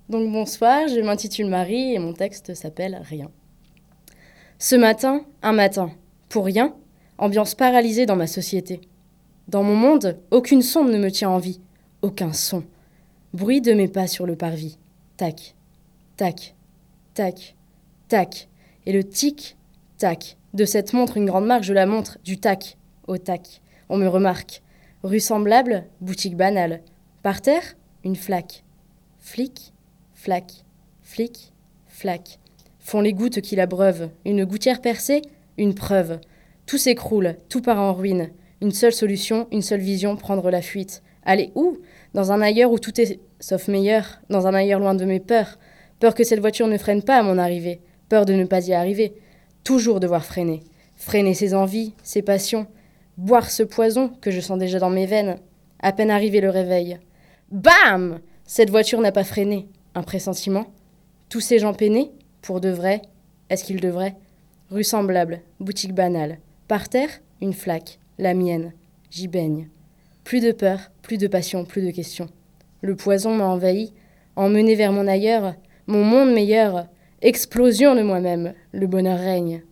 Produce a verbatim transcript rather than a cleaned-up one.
Donc bonsoir, je m'intitule Marie et mon texte s'appelle Rien. Ce matin, un matin, pour rien, ambiance paralysée dans ma société. Dans mon monde, aucune sonde ne me tient en vie, aucun son. Bruit de mes pas sur le parvis. Tac, tac, tac, tac. Et le tic, tac. De cette montre, une grande marque, je la montre, du tac au tac. On me remarque. Rue semblable, boutique banale. Par terre, une flaque. Flic, flac, flic, flac. Font les gouttes qui l'abreuvent. Une gouttière percée, une preuve. Tout s'écroule, tout part en ruine. Une seule solution, une seule vision, prendre la fuite. Aller où ? Dans un ailleurs où tout est sauf meilleur. Dans un ailleurs loin de mes peurs. Peur que cette voiture ne freine pas à mon arrivée. Peur de ne pas y arriver. Toujours devoir freiner. Freiner ses envies, ses passions. Boire ce poison que je sens déjà dans mes veines. À peine arrivé le réveil. Bam ! Cette voiture n'a pas freiné. Un pressentiment. Tous ces gens peinés, pour de vrai, est-ce qu'ils devraient ? Rue semblable, boutique banale. Par terre, une flaque, la mienne. J'y baigne. Plus de peur, plus de passion, plus de questions. Le poison m'a envahi, emmené vers mon ailleurs, mon monde meilleur. Explosion de moi-même, le bonheur règne.